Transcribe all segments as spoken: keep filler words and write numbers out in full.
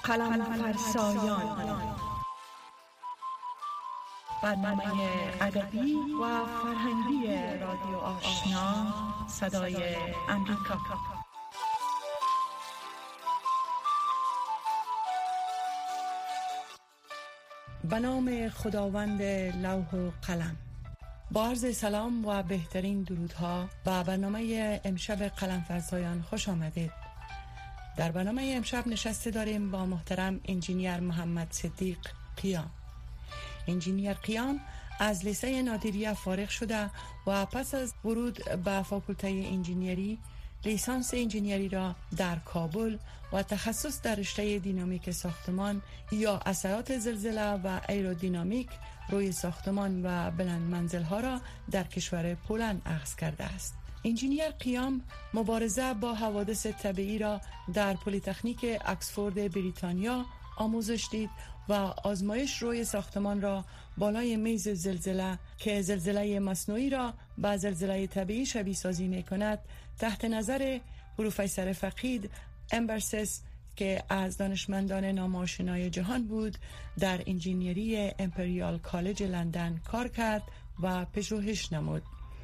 قلم فرسایان، برنامه ادبی و فرهنگی رادیو آشنا صدای امریکا. به نام خداوند لوح و قلم. با عرض سلام و بهترین درودها به برنامه امشب قلم فرسایان خوش آمدید. در برنامه امشب نشسته داریم با محترم انجینیر محمد صدیق قیام. انجینیر قیام از لیسه نادریه فارغ شده و پس از ورود به فاکولته انجینیری لیسانس انجینیری را در کابل و تخصص در رشته دینامیک ساختمان یا اثرات زلزله و ایرودینامیک روی ساختمان و بلند منزل ها را در کشور پولند اخذ کرده است. انجینیر قیام مبارزه با حوادث طبیعی را در پلی‌تکنیک اکسفورد بریتانیا آموزش دید و آزمایش روی ساختمان را بالای میز زلزله که زلزله مصنوعی را با زلزله طبیعی شبیه سازی می کند تحت نظر پروفسور فقید امبرسس که از دانشمندان ناماشنای جهان بود در انجینیری امپریال کالج لندن کار کرد و پژوهش نمود.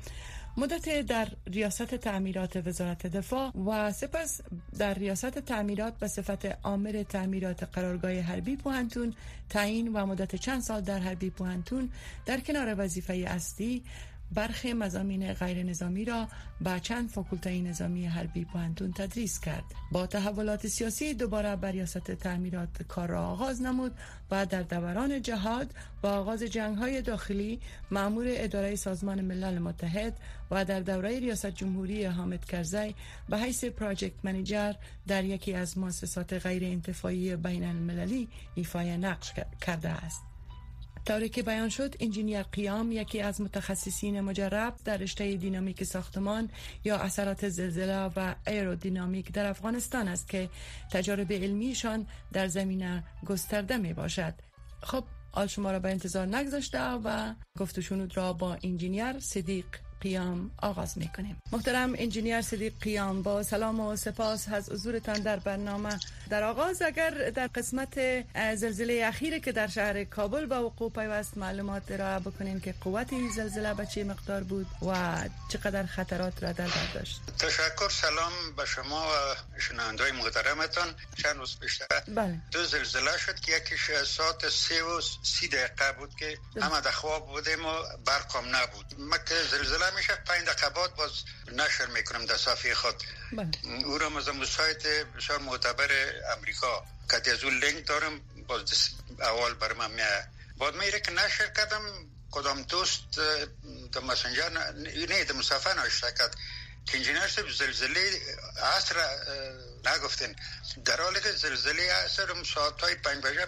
مدت در ریاست تعمیرات وزارت دفاع و سپس در ریاست تعمیرات به صفت آمر تعمیرات قرارگاه حربی پوهنتون تعیین و مدت چند سال در حربی پوهنتون در کنار وظیفه اصلی برخی مضامین غیر نظامی را با چند فاکولته نظامی حربی پوهنتون تدریس کرد. با تحولات سیاسی دوباره بر ریاست تعمیرات کار را آغاز نمود و در دوران جهاد و آغاز جنگ‌های داخلی مأمور اداره سازمان ملل متحد و در دوره ریاست جمهوری حامد کرزی به حیث پراجکت منیجر در یکی از مؤسسات غیر انتفاعی بین المللی ایفای نقش کرده است. طوری که بیان شد، انجینیر قیام یکی از متخصصین مجرب در رشته دینامیک ساختمان یا اثرات زلزله و ایرودینامیک در افغانستان است که تجارب علمیشان در زمینه گسترده می باشد. خب آل شما را به انتظار نگذاشته و گفت و شنود را با انجینیر صدیق قیام آغاز میکنیم. محترم انجینیر صدیق قیام، با سلام و سپاس از حضورتان در برنامه. در آغاز اگر در قسمت زلزله اخیری که در شهر کابل با وقوع پیوست معلومات ارائه بکنین که قوت زلزله به چه مقدار بود و چقدر خطرات را در بر داشت. تشکر. سلام به شما و شنونده‌های محترمتان. چند روز پیشتر بله. دو زلزله شد که یکیش ساعت سه و سی دقیقه بود که همه در خواب بودیم و برقم نبود. مکه زلزله میشه پنج دقیقه بعد باز نشر میکنم در صفحه خود. بله. او را از سایت بسیار معتبر امریکا که از اون لینک دارم، باز اول برای من میاد. بعد میره که نشر کردم، کدام دوست در مسنجر نه در مصفحه نوشته کرد که انجینیر صاحب زلزله عصر نگفتین، در حالی که زلزله عصر ساعت های پنج بجه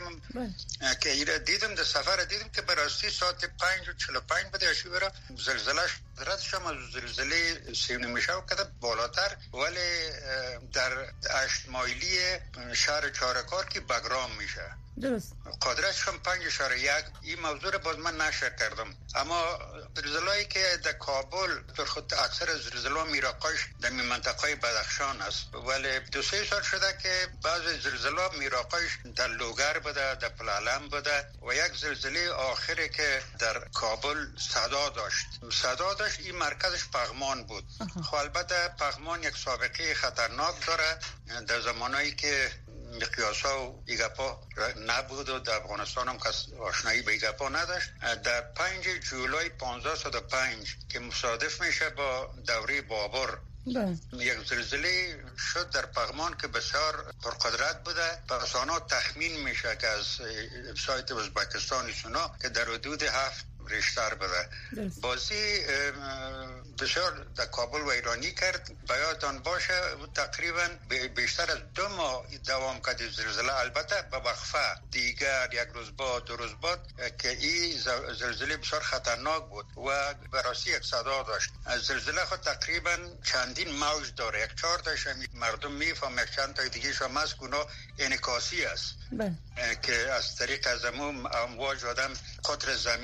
که ایره دیدم در سفر دیدم که براستی ساعت پنج و چل و پنج بده اشی برا زلزله رد شم از زلزله سیونه میشه و کده بالاتر، ولی در اشت مایلی شهر چارکار که بگرام میشه درست قدرتش هم پنج اشاره یک. این موضوع رو باز من نشر کردم، اما زلزله‌ای که در کابل در خود اکثر زلزله میراقاش در منطقه بدخشان است، ولی دو سه سال شده که بعض زلزله میراقاش در لوگر بوده، در پلالم بوده و یک زلزله آخری که در کابل صدا داشت صدا داشت این مرکزش پغمان بود. خب البته پغمان یک سابقه خطرناک داره. در زمانهایی که مقیاسا و ایگپا نبود و در افغانستان هم کس آشنایی به ایگپا نداشت، در پنج جولای پانزده و پنج که مصادف میشه با دوره بابر ده. یک زلزله شد در پغمان که بسیار پرقدرت بوده. پس آنها تخمین میشه که از سایت ازبکستان سونا که در حدود هفت ریشتر بوده. بازی بسیار در کابل و ایرانی کرد. بیادان باشه تقریبا بیشتر از دو ماه دوام کرد زلزله، البته به وقفه دیگر یک روز بعد دو روز بعد که این زلزله بسیار خطرناک بود و براستی یک صدا داشت. زلزله خود تقریبا چندین موج داره، یک چهار تاش مردم میفهم، یک چند تا دیگه شما از اونا انعکاسی است که از طریق از امواج آدم قطر زمین و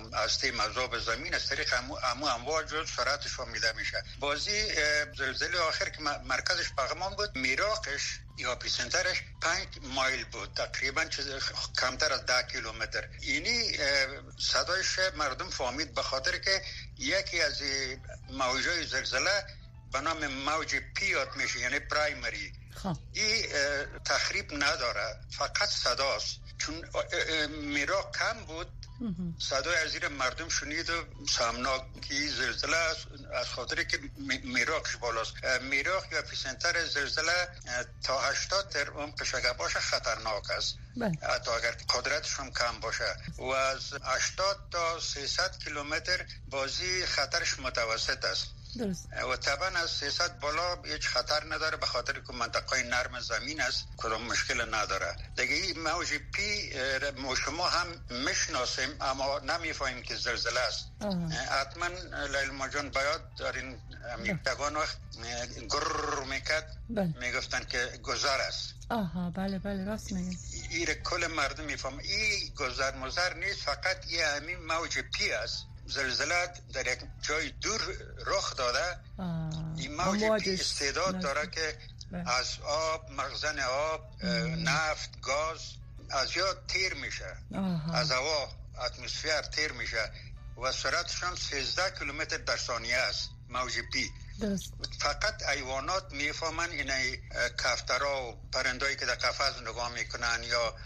هسته مذاب زمین از طریق امو, امو امواج و سرعتش فهمیده میشه. بازی زلزله آخر که مرکزش پغمان بود، میراقش یا اپیسنترش پنج مایل بود، تقریبا کمتر از ده کیلومتر. اینی صدایش مردم فهمید به خاطر که یکی از موجای زلزله به نام موج پی یاد میشه، یعنی پرایمری. این تخریب نداره، فقط صداست. چون میراق کم بود، صدای از زیر مردم شنید و سهمناکی زلزله از خاطری که میراقش بالاست. میراق یا اپیسنتر زلزله تا هشتاد تر عمقش اگر باشه خطرناک است، حتی اگر قدرتش هم کم باشه. و از هشتاد تا سیصد کیلومتر بازی خطرش متوسط است. درست. و طبعا از سیصد بالا هیچ خطر نداره به خاطر که منطقه نرم زمین است، کدام مشکل نداره. دیگه این موج پی ما شما هم میشناسیم اما نمیفهمیم که زلزله است. حتما لیلا جان باید دارین میگفتن وقت گر میکرد میگفتن که گذر است. آها بله بله راست میگن. این کل مردم میفهم این گذر مزر نیست، فقط یه همین موج پی است. زلزله در یک جای دور رخ داده. این موج پی استعداد داره که از آب، مخزن آب، نفت، گاز از یا تیر میشه. آها. از هوا اتمسفر تیر میشه و سرعتش هم سیزده کیلومتر در ثانیه است. موج پی درست. فقط حیوانات میفهمن، اینه کفترها و پرندایی که در قفس نگاه میکنن یا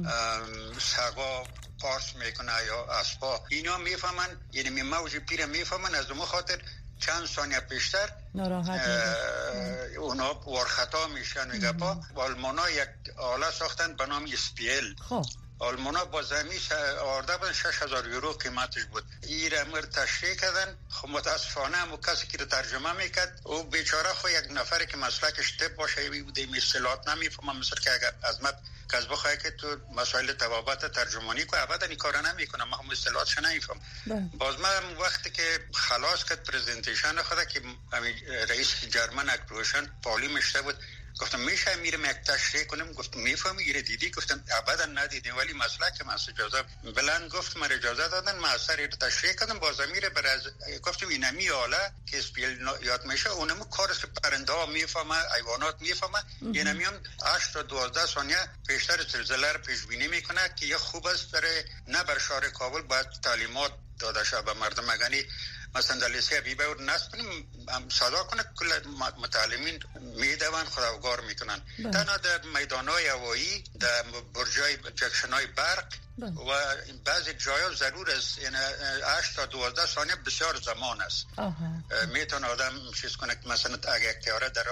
سگا پارس میکنه یا اسبا، اینا میفهمن، یعنی می موج پیر میفهمن. از اون خاطر چند ثانیه پیشتر ناراحت اونا ورخطا میشن. میگه پا آلمانا یک آله ساختن به نام اسپیل. خب آلمانا با زمین آورده بودن، شش هزار یورو قیمتش بود. این امر تشریح کردن. خب متاسفانه هم کسی که رو ترجمه میکرد او بیچاره خو یک نفری که مسلکش طب باشه بوده اصطلاحات نمیفهمه، مثل که اگر عظمت کس بخواه که تو مسائل طبابت ترجمانی که ابدا این کارا نمیکنم، ما هم اصطلاحاتش نمیفهم. باز من وقتی که خلاص کرد پرزنتیشن خود که رئیس جرمن اکروشن پالی مشته بود، گفتم میشه میرم یک تشریح کنم؟ گفت میفهمی یه دیدی؟ گفتم ابدا ندیدم ولی مسلک من اجازه بلند گفت من اجازه دادن من اثر رو تشریح کردم. باز میره بر از گفتم اینمی حالا که اسپیل یاد میشه اونم کارش پرنده ها میفهمه، حیوانات میفهمه. اینمی هم هشت تا دوازده ثانیه پیشتر زلزله رو پیش بینی میکنه که یه خوب است برای نه بر شهر کابل باید تعلیمات داده شه به مردم. مگنی مثلا در لیسه بیبه و نصب کنیم صدا کنه کل متعلمین میدوان خداوگار میکنن. تنها در میدانهای هوایی، در برجای جکشنهای برق و بعضی جایا ضرور است، یعنی هشت تا دوازده ثانیه بسیار زمان است. میتونه آدم چیز کنه که مثلا اگه یک تیاره در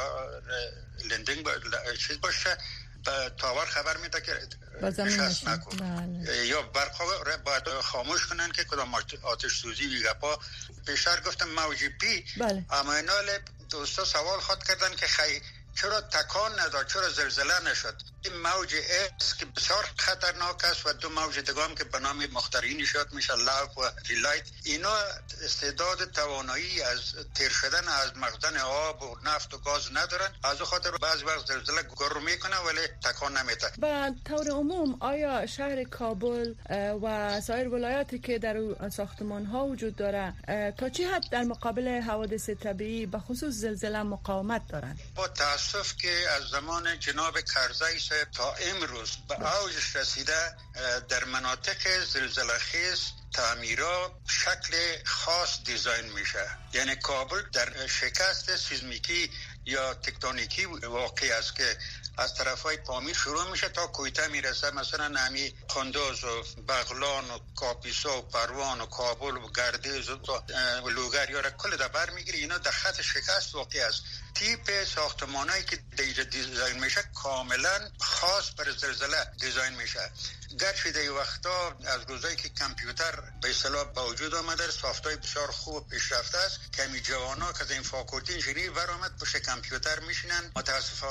لندنگ چیز باشه تاور خبر میده که نشست نکن یا برق را باید خاموش کنن که کدام آتش سوزی ویگه پا. پیشتر گفتم موج پی. بله. اما اینال دوستا سوال خود کردن که خیلی چرا تکان نداد، چرا زلزله نشد. این موج اس که بسیار خطرناک است و دو موج دیگه هم که به نام مخترین نشاد میشه، لاف و ریلایت، اینا استعداد توانایی از تیر شدن از مخزن آب و نفت و گاز ندارن. از خاطر بعضی وقت زلزله گر میکنه ولی تکان نمیده. به طور عموم آیا شهر کابل و سایر ولایاتی که در ساختمان ها وجود داره تا چه حد در مقابل حوادث طبیعی به خصوص زلزله مقاومت دارن؟ با تاسف که از زمان جناب کرزی تا امروز به اوجش رسیده در مناطق زلزله خیز تعمیرات شکل خاص دیزاین میشه. یعنی کابل در شکست سیزمیکی یا تکتونیکی واقع است که از طرفای پامیر شروع میشه تا کویته میرسه. مثلا نمی قندوز و بغلان و کاپیسا و پروان و کابل و گردیز و لوگریا را کل دبر میگیره. اینا در خط شکست واقع است. تیپ ساختمانایی که دیجا دیزاین میشه کاملا خاص بر زلزله دیزاین میشه. گرچه در وقتا از روزایی که کامپیوتر به اصطلاح با وجود آمده، سافتای بسیار خوب پیشرفته است. کمی جوانا که از این فاکولتی انجینیری برآمد پشت کامپیوتر میشینن. متاسفانه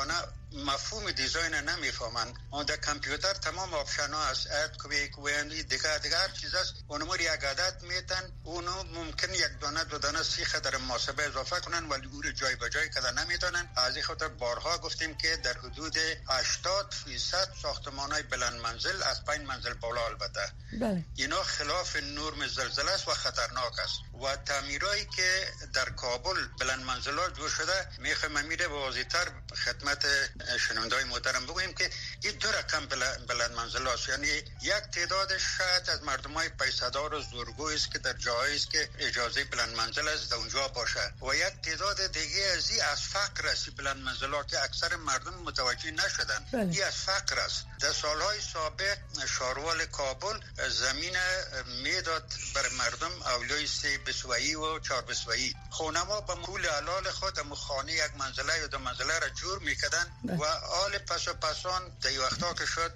مفهوم دیزاین نمیفهمن. اون در کامپیوتر تمام آپشن ها است، اد کویک ویندی دیگه دیگه هر چیز است، اونمو یک عدد میتن، اونو ممکن یک دانه دو دانه سیخ در محاسبه اضافه کنن ولی او رو جای به جای کردن نمیتونن. از این خاطر بارها گفتیم که در حدود هشتاد فیصد ساختمان‌های بلند منزل از پنج منزل بالا البته بله. اینا خلاف نرم زلزله است و خطرناک است و تعمیرایی که در کابل بلند منزل‌ها جور شده میخوام میره واضح‌تر خدمت شنونده‌های محترم بگویم که این دو رقم بلند منزل است، یعنی یک تعداد شاید از مردمای پیسه‌دار و زورگوی است که در جایی است که اجازه بلند منزل است در اونجا باشه و یک تعداد دیگه از این از فقر است. بلند منزل‌ها که اکثر مردم متوجه نشدن این از فقر است. در سالهای سابق شاروال کابل زمین میداد بر مردم اولیای سه بسوایی و چهار بسوایی، خونما به پول حلال خود هم خانه یک منزله یا دو منزله را جور میکردن و آل پس و پسان در وقتا که شد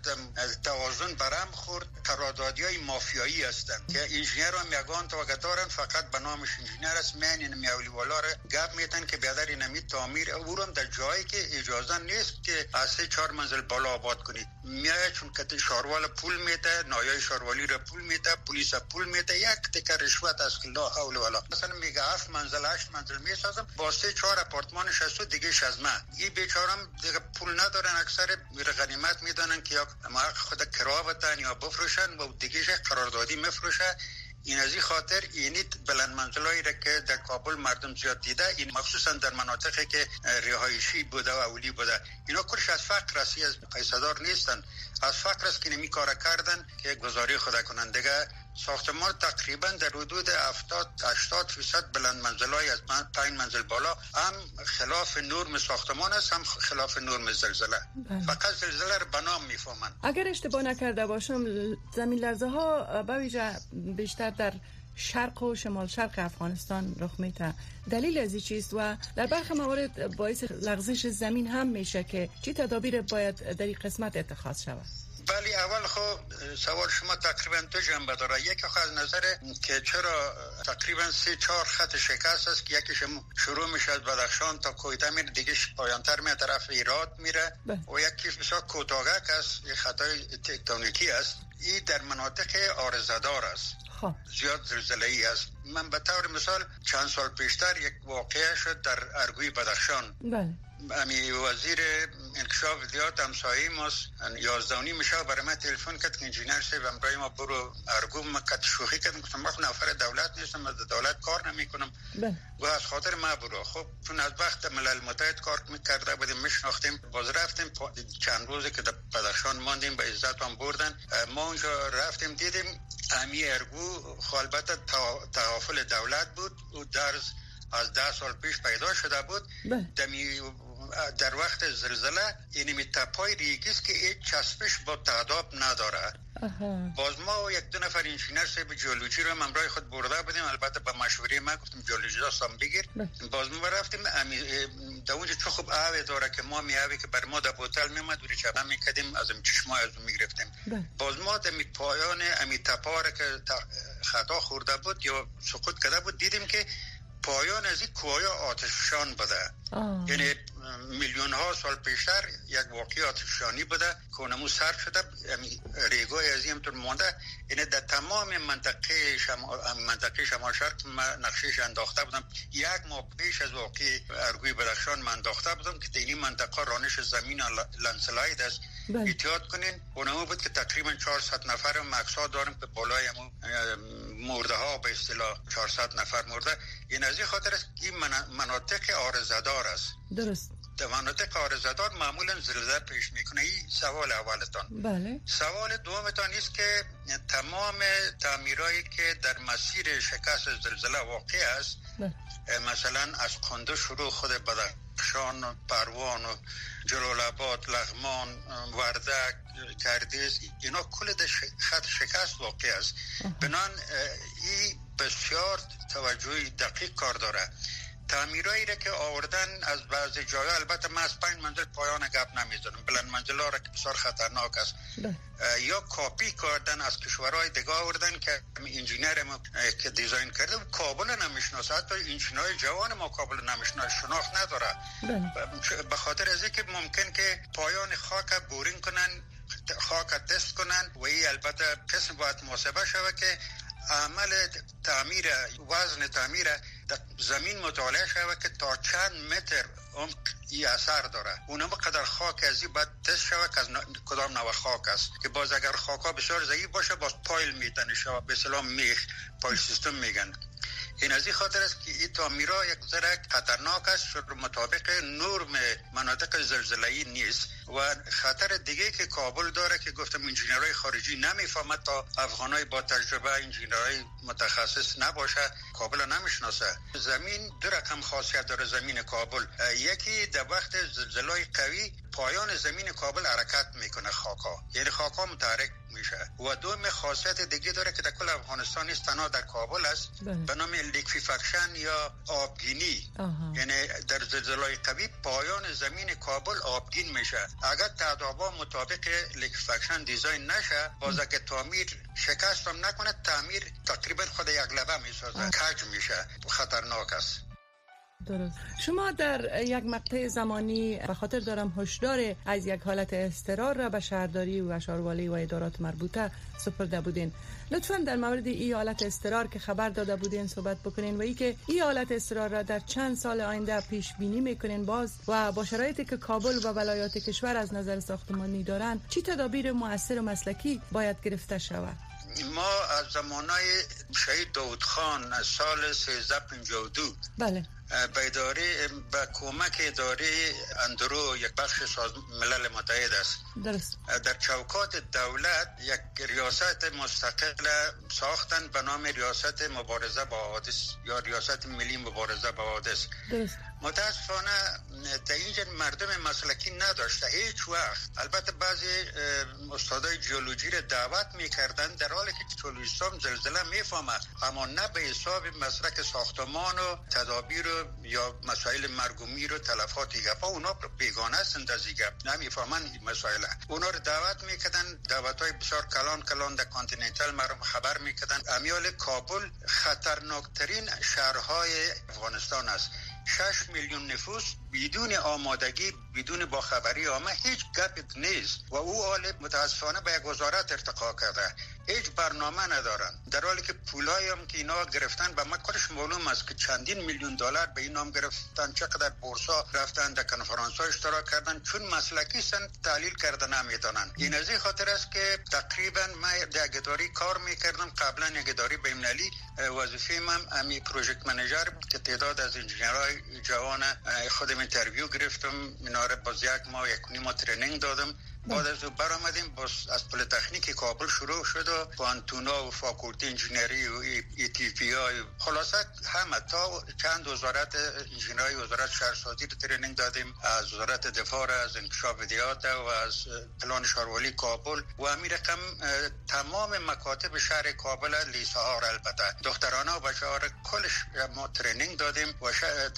توازن برم خورد. قراردادی های مافیایی هستند که انجینر هم یگان توقع دارن، فقط به نامش انجینر است، من این میولی والا را گپ میتن که بیادر این همی تعمیر اورم در جایی که اجازه نیست که از سه چهار منزل بالا آباد کنید. میایه چون که شاروال پول میده، نایای شاروالی را پول میده، پلیس پول میده، یک تکه رشوت از که لا حول ولا. مثلا میگه هفت منزل هشت منزل میسازم با سه چهار اپارتمان شستو دیگه شزمه. این بیچارم دیگه پول ندارن، اکثر میره غنیمت میدانن که یا ما خود کرا بدن یا بفروشن و دیگه قراردادی مفروشه. این از این خاطر اینی بلند منزلایی را که در کابل مردم زیاد دیده، این مخصوصا در مناطقی که رهایشی بوده و اولی بوده، اینا کلش از فقر است، از پیسه‌دار نیستن، از فقر است که نمی کار کردن که گزاری خود کنن. دیگه ساختمان تقریبا در حدود هفتاد هشتاد فیصد بلند منزلای از پنج منزل بالا هم خلاف نرم ساختمان است، هم خلاف نرم زلزله. فقط زلزله رو به نام میفهمن. اگر اشتباه نکرده باشم زمین لرزه ها به ویژه بیشتر در شرق و شمال شرق افغانستان رخ میده. دلیل از چیست و در برخی موارد باعث لغزش زمین هم میشه که چی تدابیر باید در این قسمت اتخاذ شود؟ ولی اول خب سوال شما تقریبا دو جنبه داره. یک خب از نظر که چرا تقریبا سه چهار خط شکست است که یکیش شروع میشه از بدخشان تا کویته میره، دیگه پایانتر میره طرف ایراد میره و یکیش بسیار کوتاهک است، یک خطای تکتونیکی است. این در مناطق عارضه‌دار است، زیاد زلزله‌ای است. من به طور مثال چند سال پیشتر یک واقعه شد در ارگوی بدخشان. بله. امی وزیر انکشاف ویدیوات همسایه ماست یازده و نیم میشه برای من تلفن کرد که انجینر صاحب امرای ما برو ارگو. من کت شوخی کردم، گفتم من نفر دولت نیستم، از دولت کار نمی کنم و از خاطر ما برو. خب چون از وقت ملل متحد کار میکرده بودیم میشناختیم، باز رفتیم چند روزی که در بدخشان ماندیم به عزت هم بردن. ما اونجا رفتیم دیدیم امی ارگو البته تحافل دولت بود و درز از ده سال پیش پیدا شده بود. دمی در وقت زلزله اینمی تپای ریگیست که این چسبش با تعداب نداره. باز ما یک دو نفر انجینر صاحب جیولوژی رو همراه خود برده بودیم، البته با مشوره من گفتم جیولوژی داستان بگیر. باز ما رفتیم در اونجا چه خوب آوی داره که ما میاوی که بر ما در بوتل میمد دوری چپه میکدیم از این چشمای از اون میگرفتیم. باز ما در می پایان امی تپا که خطا خورده بود یا سقوط کرده بود دیدیم که پایان از این کوههای آتشفشان بوده. یعنی میلیون ها سال پیشتر یک واقعی آتشفشانی بوده که اونمو صرف شده، ریگای از این همطور مونده. یعنی در تمام منطقه شمال منطقه شمال شرق من نقشهش انداخته بودم. یک ماه پیش از واقعی ارگوی بدخشان من انداخته بودم که در این منطقه رانش زمین لندسلاید است. احتیاط کنین. اونمو بود که تقریبا چهارصد نفر مکسا دارم که بالای همون مرده ها به اصطلاح چهارصد نفر مرده. این از این خاطر است این مناطق عارضه‌دار است. درست. در مناطق عارضه‌دار معمولا زلزله پیش میکنه. این سوال اولتان. بله. سوال دومتان است که تمام تعمیرایی که در مسیر شکست زلزله واقع است، بله. مثلا از کنده شروع خود بدخشان، پروان و جلال آباد، لغمان، وردک، گردیز، اینا کل در خط شکست واقع است. بنان این بسیار توجه دقیق کار داره. تعمیرایی را که آوردن از بعضی جاها، البته من از پنج منزل پایان گپ نمیزنم، بلند منزل‌ها را که بسیار خطرناک است، یا کاپی کردن از کشورهای دیگه آوردن که انجینیر ما که دیزاین کرده کابل نمیشناسه، حتی انجینرهای جوان ما کابل نمیشناسه، شناخت نداره. به خاطر از اینکه ممکن که پایان خاک بورینگ کنن، خاک تست کنن و این البته قسم باید محاسبه شود که عمل تعمیر، وزن تعمیر در زمین مطالعه شود که تا چند متر عمق ای اثر داره. اونم قدر خاک ازی باید تست شود که از کدام نوع خاک است، که باز اگر خاکا بسیار ضعیف باشه باز پایل میتنه شود، به اصطلاح میخ پایل سیستم میگن. این از این خاطر است که این تعمیرها یک ذره خطرناک است، چون مطابق نرم مناطق زلزله‌ای نیست. و خطر دیگه که کابل داره که گفتم انجینرهای خارجی نمیفهمد، تا افغانای با تجربه انجینرهای متخصص نباشه کابل نمیشناسه. زمین دو رقم خاصیت داره زمین کابل، یکی در وقت زلزله قوی پایان زمین کابل حرکت میکنه، خاکا یعنی خاکا متحرک میشه. و دوم خاصیت دیگه داره که در کل افغانستان نیست، تنها در کابل است، به نام لیکفیفکشن یا آبگینی. یعنی در زلزله قوی پایان زمین کابل آبگین میشه. اگر تعدابا مطابق لیکفیفکشن دیزاین نشه، باز اگه تعمیر شکست هم نکنه، تعمیر تقریبا خود یک لبه میسازه، کج میشه، خطرناک است. درست. شما در یک مقطع زمانی به خاطر دارم هشدار از یک حالت اضطرار را به شهرداری و شهروالی و ادارات مربوطه سپرده بودین. لطفاً در مورد این حالت اضطرار که خبر داده بودین صحبت بکنین و ای که این حالت اضطرار را در چند سال آینده پیش بینی میکنین باز، و با شرایطی که کابل و ولایات کشور از نظر ساختمانی دارن چی تدابیر مؤثر و مسلکی باید گرفته شود؟ ما از زمانای شهید داود خان از سال سیزده پنجاه و دو بله به اداره به کمک اداره اندرو، یک بخش ساز ملل متحد است، درست، در چوکات دولت یک ریاست مستقل ساختن به نام ریاست مبارزه با حوادث یا ریاست ملی مبارزه با حوادث. درست. متاسفانه در اینجا مردم مسلکی نداشته هیچ وقت. البته بعضی استادای جیولوژی را دعوت میکردن، در حالی که جیولوژیستان زلزله میفهمه، اما نه به حساب مسلک ساختمان و تدابیر و یا مسائل مرگومی رو تلفات گپا، اونا بیگانه هستند از این گپ، نمیفهمن این مسائل. اونا رو دعوت میکردن، دعوتای بسیار کلان کلان در کانتیننتال مرا خبر میکردن. امیال کابل خطرناکترین شهرهای افغانستان است. شش میلیون نفوس بدون آمادگی، بدون باخبری آمه، هیچ گپ نیست و او حال متاسفانه به یک وزارت ارتقا کرده، هیچ برنامه ندارن، در حالی که پولایی هم که اینا گرفتن به ما کلش معلوم است که چندین میلیون دلار به این نام گرفتن، چقدر بورسا رفتن، در کنفرانس ها اشتراک کردن، چون مسلکی سن تحلیل کرده نمیدانن. این از این خاطر است که تقریبا من در اداری کار میکردم، قبلا یک اداری بین‌المللی، وظیفه من امی پروژکت منیجر بود که تعداد از انجینرهای جوان خودم اینترویو گرفتم، اینا رو باز یک ماه یک نیم ماه ترینینگ دادم. بعد از اون برآمدیم، باز از پلی‌تکنیک کابل شروع شد و پانتونا و فاکولته انجینری و ای تی پی آی، خلاصه همه تا چند وزارت انجینری، وزارت شهرسازی رو ترینینگ دادیم، از وزارت دفاع، از انکشاف ادیات و از پلان شهروالی کابل و همین رقم تمام مکاتب شهر کابل، لیسه ها را البته دخترانه و بچه ها را کلش ما ترینینگ دادیم و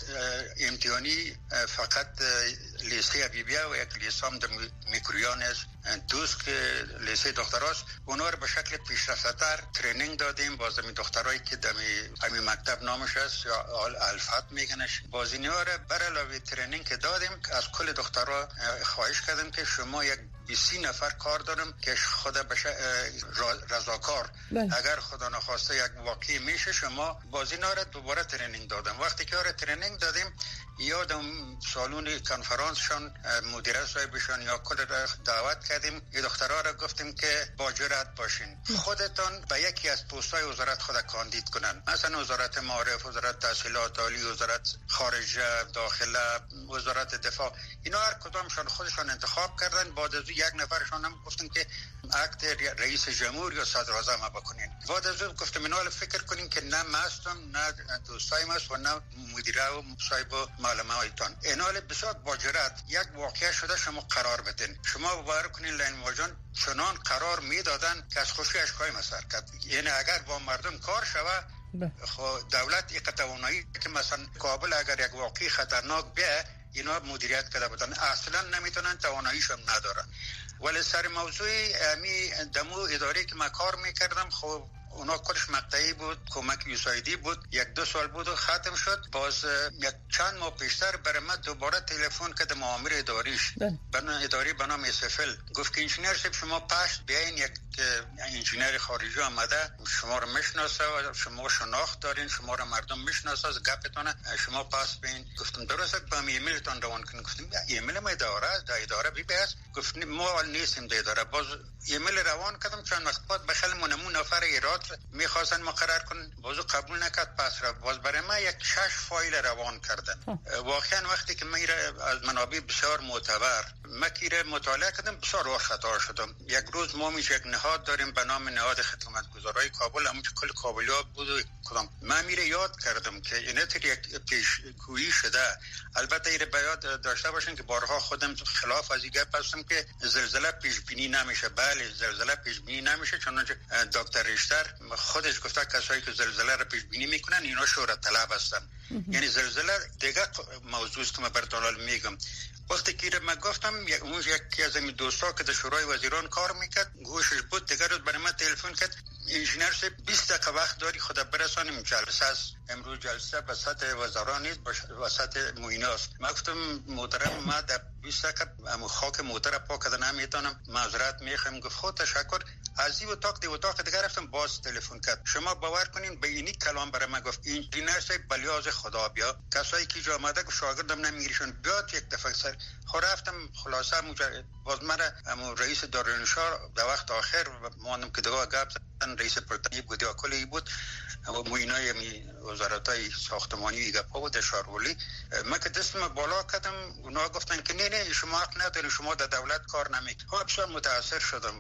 امتحانی فقط لیسه بیبیا و یک لیسه هم در میکرویان است، دوست که لیسه دختراست، اونا رو به شکل پیشرفته‌تر ترینینگ دادیم. باز می دخترایی که دمی همین مکتب نامش است یا الفت میگنش، باز اینها رو بر علاوه ترینینگ که دادیم، از کل دخترها خواهش کردیم که شما یک بیست نفر کار دارم که خدا بشه رضاکار، اگر خدا نخواسته یک واقعی میشه، شما بازینا رو دوباره ترینینگ دادم. وقتی که آره ترینینگ دادیم، یادم سالون کنفرانسشون مدیر صاحبشون یا کل دعوت کردیم، این دخترها را گفتیم که با جرأت باشین، خودتان به یکی از پست‌های وزارت خود کاندید کنن، مثلا وزارت معارف، وزارت تحصیلات عالی، وزارت خارجه، داخله، وزارت دفاع، اینا هر کدامشون خودشون انتخاب کردن. بعد از یک نفرشون هم گفتن که عقد رئیس جمهور یا صدر اعظم بکنین. بعد از اون گفتم اینا فکر کنین که نه ماستم، نه دوستایم است و نه مدیره و صاحب معلمه هایتان. اینا بسیار با جرأت یک واقعه شده شما قرار بدین، شما باور کنین لین واجان چنان قرار میدادن که از خوشی اشکای مسر کرد. یعنی اگر با مردم کار شوه خب دولت یک توانایی که مثلا کابل اگر یک واقعی خطرناک بیه اینا مدیریت کرده بودن، اصلا نمیتونن، تواناییشون ندارن. ولی سر موضوع امی دمو اداره که من کار میکردم، خب اونا کلش مقطعی بود، کمک یوسایدی بود، یک دو سال بود و ختم شد. باز یک چند ماه پیشتر برای من دوباره تلفن کرد مامور اداریش، بنا اداری به نام اسفل، گفت که انجینیر صاحب شما پشت بیاین، یک انجینیر خارجی آمده شما رو میشناسه و شما شناخت دارین، شما رو مردم میشناسه، از گپتونه شما پاس بیاین. گفتم درسته، با ایمیل تون روان کنین. گفتم ایمیل ما اداره در اداره بی بس. گفت ما نیستیم در اداره. باز ایمیل روان کردم، چند وقت بعد بخل منمون نفر ایراد میخواستن مقرر کنن، بازو قبول نکرد. پس را باز برای ما یک شش فایل روان کردن. واقعا وقتی که من از منابع بسیار معتبر مکیره مطالعه کردم، بسیار وقت خطا شدم. یک روز ما میشه یک نهاد داریم به نام نهاد خدمتگزارای کابل، همون که کل کابلیات بود و کدام من میره یاد کردم که اینه تر یک پیشگویی شده. البته ایره بیاد داشته باشین که بارها خودم خلاف از این گپ هستم که زلزله پیش بینی نمیشه. بله زلزله پیش بینی نمیشه، چون دکتر ریشتر خودش گفته کسایی که زلزله رو پیش بینی میکنن اینا شهرت طلب هستن. یعنی زلزله دیگه موضوع است که من براتون میگم. وقتی که من گفتم اون یکی از این دوستا که در شورای وزیران کار میکرد گوشش بود، دیگر روز برای من تلفن کرد، انجینیر صاحب بیست دقیقه وقت داری خدا برسانیم جلسه است. امروز جلسه به سطح وزران نیست، به سطح معینه است. من گفتم محترم ما در بیست دقیقه خاک موتر پاک کردن نمیتونم، معذرت میخوام. گفت خود تشکر. از این اتاق دی اتاق دیگر رفتم، باز تلفن کرد. شما باور کنین به اینی کلام برای من گفت انجینیر صاحب بلیاز خدا بیا، کسایی که جا آمده شاگردم نمیگیرشون بیاد یک دفعه سر خو رفتم. خلاصه مجرد باز مرا رئیس دارالانشار در وقت آخر ماندم که دیگه گپ زدن، رئیس پرتنی بود یا کلی بود و موینای می وزارتای ساختمانی گپا بود شارولی. من که دستم بالا کردم، اونا گفتن که نه نه شما حق ندارین، شما در دولت کار نمیکنید. خب بسیار متاثر شدم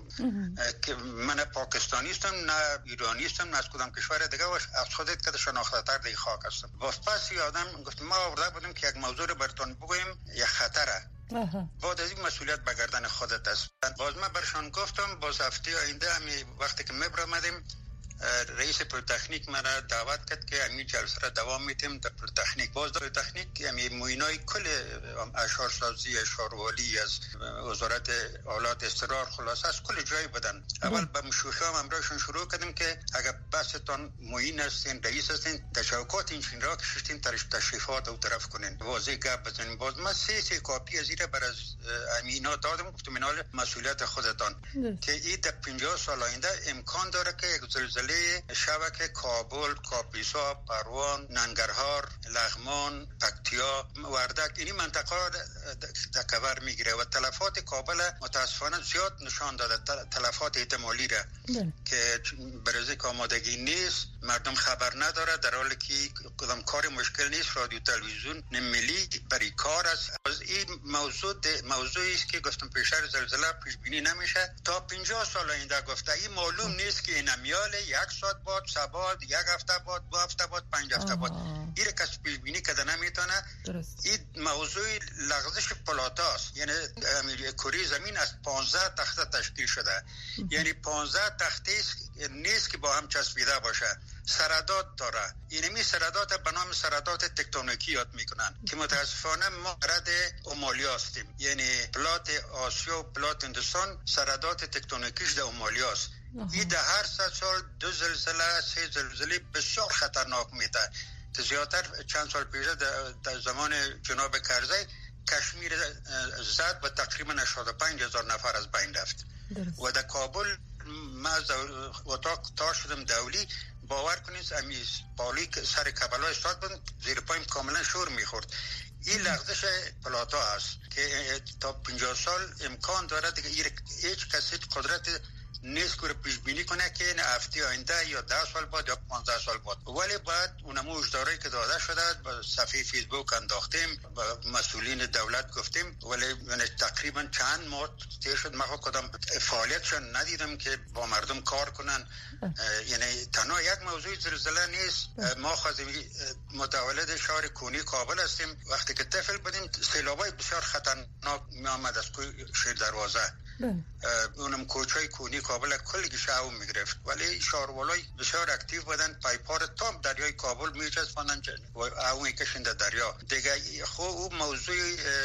که من پاکستانی هستم نه ایرانی هستم نه از کدام کشور دیگه، و از خودت که شناخته تر دی خاک هستم. باز پس یادم گفت ما آورده بودیم که یک موضوع رو براتون بگویم، یک خطره. بعد از این مسئولیت به گردن خودت است. باز من برشان گفتم باز هفته آینده همی وقتی که میبرمدیم رئیس پلیتکنیک مرا دعوت کرد که همین جلسه را دوام میتیم در پلیتکنیک. باز در پلیتکنیک همین موینای کل اشار سازی اشاروالی از وزارت آلات استقرار خلاصه از کل جای بدن. اول به مشوشه هم امرایشون شروع کردیم که اگر بحثتان موین هستین رئیس هستین تشوکات این را کشتین تشریفات او طرف کنین واضح گپ بزنین. باز من سه سه کاپی از این بر از امینا دادم، گفتم اینال مسئولیت خودتان که این در پنجاه سال آینده امکان داره که یک زلزله شبکه کابل، کاپیسا، پروان، ننگرهار، لغمان، پکتیا، وردک این منطقه در کور میگیره و تلفات کابل متاسفانه زیاد نشان داده، تلفات احتمالی را که برای که آمادگی نیست، مردم خبر نداره، در حالی که کدام کار مشکل نیست، رادیو تلویزیون ملی برای کار است. از این موضوع موضوعی است که گفتم پیشتر زلزله پیش بینی نمیشه تا پنجاه سال آینده. گفته این معلوم نیست که این میال یک ساعت بعد، سه بعد، یک هفته بعد، دو هفته بعد، پنج هفته بعد این کس پیش بینی کرده نمیتونه. این موضوع لغزش پلاتاست، یعنی کره زمین از پانزده تخته تشکیل شده، یعنی پانزده تخته نیست که با هم چسبیده باشه، سردات داره. اینمی سردات به نام سردات تکتونیکی یاد میکنن که متاسفانه ما رد اومالیا هستیم، یعنی پلات آسیا و پلات هندوستان سردات تکتونیکیش در اومالیا است. این در هر صد سال دو زلزله سه زلزله بسیار خطرناک میده. زیادتر چند سال پیش در زمان جناب کرزی کشمیر زد و تقریبا هشتاد و پنج هزار نفر از بین رفت و در کابل ما از اتاق تا شدم دولی، باور کنید امیز پالی سر کبلا استاد بود، زیر پایم کاملا شور میخورد. این لغزش پلاتا هست که تا پنجاه سال امکان داره دیگه هیچ کسی قدرت نیست که پیش بینی کنه که این هفته آینده یا ده سال بعد یا پانزده سال بعد. ولی باید اونمو اجداری که داده شده با صفحه فیسبوک انداختیم، با مسئولین دولت گفتیم، ولی یعنی تقریبا چند ماه تیر شد ما کدام فعالیتشون ندیدم که با مردم کار کنن. یعنی تنها یک موضوع زلزله نیست. ما خواهیم متولد شهر کونی کابل هستیم. وقتی که طفل بودیم سیلابای بسیار خطرناک می آمد از کوی شیر دروازه اونم کوچای کونی کابل کلی شاو میگرفت، ولی شاروالای بسیار اکتیو بودن، پایپار تام دریای کابل میچسباندن و اون کشن در دریا دیگه. خب اون موضوع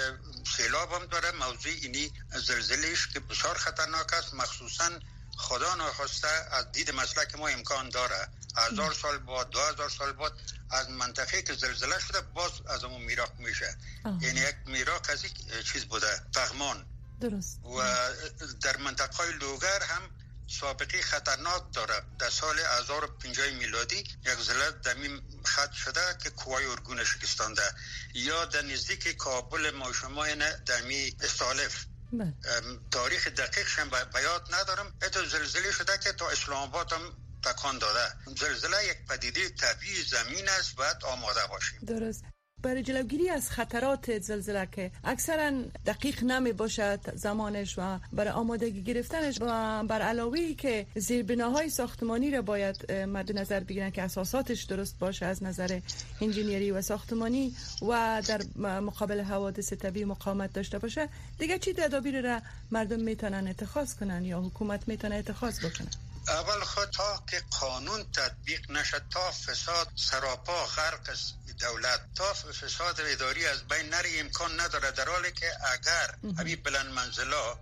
سیلاب هم داره، موضوع اینی زلزلهش که بسیار خطرناک است، مخصوصا خدا ناخواسته از دید مسلک ما امکان داره هزار سال بعد دو هزار سال بعد از منطقه که زلزله شده باز از اون میراق میشه. یعنی یک میراق از یک چیز بوده، پغمان. درست. و در منطقه لوگر هم سابقه خطرناک داره. در سال هزار و پنجاه میلادی یک زلزله دمی خط شده که کوهای ارگون شکستانده، یا در نزدیک کابل ما شما اینه دمی استالف. تاریخ دقیقش هم بیاد ندارم. اتو زلزله شده که تا اسلام آباد هم تکان داده. زلزله یک پدیده طبیعی زمین است، باید آماده باشیم. درست. برای جلوگیری از خطرات زلزله که اکثرا دقیق نمی باشد زمانش و برای آمادگی گرفتنش و بر علاوه که زیربناهای ساختمانی را باید مد نظر بگیرن که اساساتش درست باشه از نظر انجینیری و ساختمانی و در مقابل حوادث طبیعی مقاومت داشته باشه، دیگه چی تدابیر را مردم میتونن اتخاذ کنن یا حکومت میتونه اتخاذ بکنه؟ اول خود تا که قانون تطبیق نشد، تا فساد سراپا غرق دولت، تا فساد اداری از بین نری، امکان نداره. در حالی که اگر همین بلند منزلا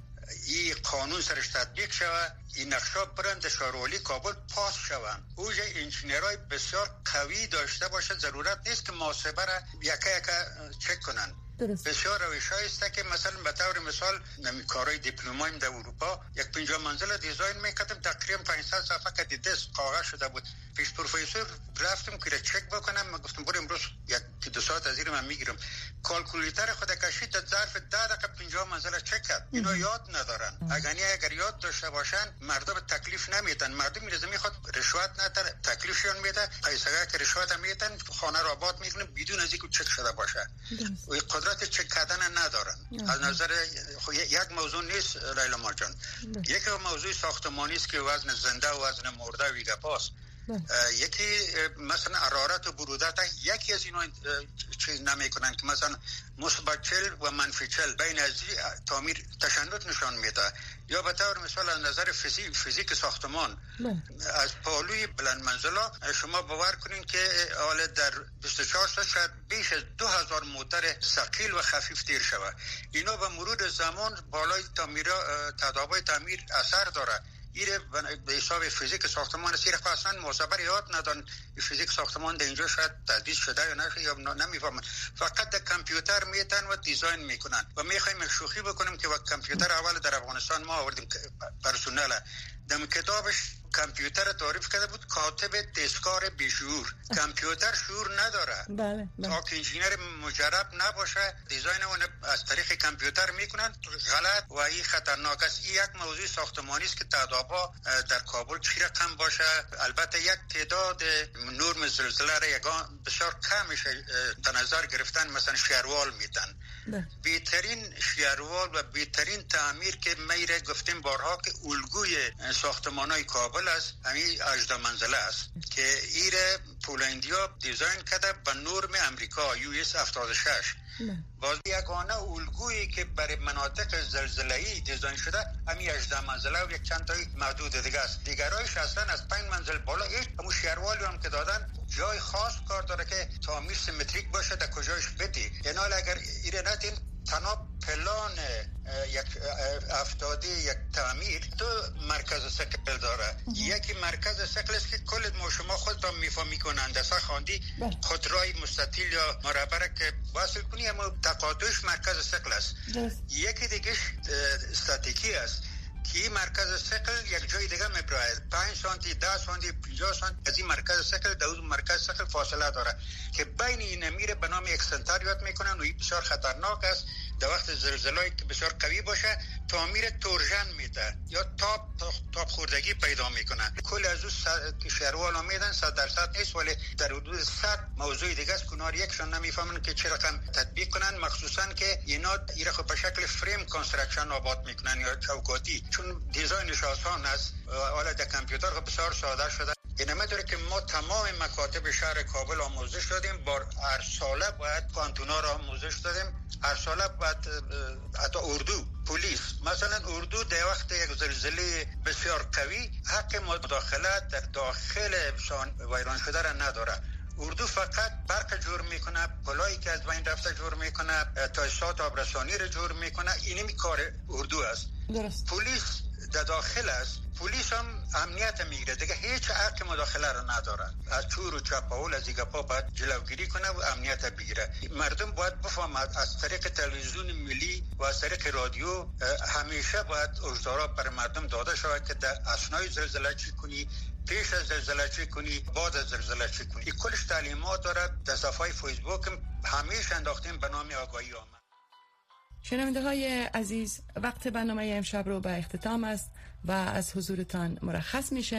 این قانون سرش تطبیق شود، این نقشا برند شاروالی کابل پاس شوند، اوجه انجینیرای بسیار قوی داشته باشه، ضرورت نیست که محاسبه را یکه یکه چک کنن. درست. بسیار روش‌هایی است که مثلا به طور مثال کارهای دیپلمایم در اروپا یک پنجاه منزله دیزاین میکردم، تقریبا پانصد صفحه که دست کاغذ شده بود. پیش پروفسور رفتم که چک بکنم، من گفتم برو امروز یک دو ساعت از این من میگیرم. کالکولیتر خود کشید در ظرف ده دقیقه پنجاه منزله چک کرد. اینا یاد ندارن. اگر اگر یاد داشته باشن مردم تکلیف نمیدن. مردم میرزه میخواد رشوت نده، تکلیفشون میده، پیسه که رشوت میدن خانه را آباد میکنن بدون از اینکه چک شده باشه. و قدرت چک کردن ندارن. از نظر یک موضوع نیست لیلا مارجان. یک موضوع ساختمانی است که وزن زنده و وزن مرده ویگه پاس. یکی مثلا حرارت و برودت، یکی از اینا چیز نمی کنن که مثلا مثبت چهل و منفی چهل بین از تعمیر تشنج نشان میده. یا به طور مثال از نظر فیزیک فیزیک ساختمان نه. از پالوی بلند منزلا شما باور کنین که حالا در بیست و چهار ساعت شاید بیش از دو هزار موتر ثقیل و خفیف تیر شود. اینا به مرور زمان بالای تعمیر تدابیر تعمیر اثر داره. ایره به حساب فیزیک ساختمان سیر اصلا معتبر یاد ندارن. فیزیک ساختمان در اینجا شاید تدریس شده یا نشه یا نمیفهمن، فقط در کامپیوتر میتن و دیزاین میکنن. و میخوایم شوخی بکنیم که وقت کامپیوتر اول در افغانستان ما آوردیم پرسونل، در کتابش کامپیوتر تعریف کرده بود کاتب دستکار بیشعور. کامپیوتر شعور نداره. بله بله. تا که انجینیر مجرب نباشه دیزاین اون از طریق کامپیوتر میکنن، غلط و این خطرناک است. این یک موضوع ساختمانی است که تعدادها در کابل چی رقم باشه. البته یک تعداد نرم زلزله را یگان بسیار کمش در نظر گرفتن، مثلا شیروال میدن. بهترین شیروال و بهترین تعمیر که میره گفتیم بارها که الگوی ساختمانای کابل است، همین هجده منزله است که ایره پولندیا دیزاین کرده به نرم امریکا یو اس هفتاد و شش. باز یگانه الگویی که برای مناطق زلزله‌ای دیزاین شده همین هجده منزله و یک چند تای محدود دیگه است. دیگرایش اصلا از پنج منزل بالا هیچ همون شهروالی هم که دادن جای خاص کار داره که تعمیر سیمتریک باشه در کجایش بدی. یعنی اگر ایره نتین تنها پلان یک افتادی یک تعمیر تو مرکز سقل داره. یکی مرکز سقل است که کل ما شما خود را میفهمی کنند دسته خواندی خودروی مستطیل یا مربع که وصل کنی، اما تقاطعش مرکز سقل است. یکی دیگه استاتیکی است که این مرکز ثقل یک جای دیگه میبراید پنج سانتی ده سانتی پنجاه سانتی از این مرکز ثقل در اون مرکز ثقل فاصله داره که بین این میره به نام اکسنتریات میکنن و این بسیار خطرناک است. در وقت زلزله‌ای که بسیار قوی باشه تعمیر تورژن میده یا تاپ تاپ خوردگی پیدا میکنن. کل از اون شهروالا میدن صد درصد نیست، ولی در حدود صد موضوع دیگه است کنار یکشون نمیفهمن که چه رقم تطبیق کنن، مخصوصا که اینا ایره خود به شکل فریم کانستراکشن آباد میکنن یا چوکاتی، چون دیزاینش آسان است. حالا در کامپیوتر خود بسیار ساده شده اینما داره که ما تمام مکاتب شهر کابل آموزش دادیم، بار هر ساله باید کانتونا را آموزش دادیم، هر ساله باید حتی اردو، پلیس. مثلا اردو در وقت یک زلزله بسیار قوی حق مداخلت در داخل ویران شده را نداره. اردو فقط برق جور میکنه، پلایی که از بین رفته جور میکنه، تاسیسات آبرسانی رو جور میکنه. اینمی کار اردو است. درست. پلیس در داخل است، پلیس هم امنیت میگیره دیگه، هیچ حق مداخله رو نداره. از چور و چپاول از دیگه پا باید جلوگیری کنه و امنیت بگیره. مردم باید بفهمد از طریق تلویزیون ملی و از طریق رادیو همیشه باید هشدارا بر مردم داده شود که در اثنای زلزله چی کنی، پیش از زلزله چی کنی، بعد از زلزله چی کنی. این کلش تعلیمات داره. در صفحه فیسبوک همیشه انداختیم به نام آگاهی عامه. شنونده های عزیز، وقت برنامه امشب رو به اختتام است و از حضورتان مرخص میشه.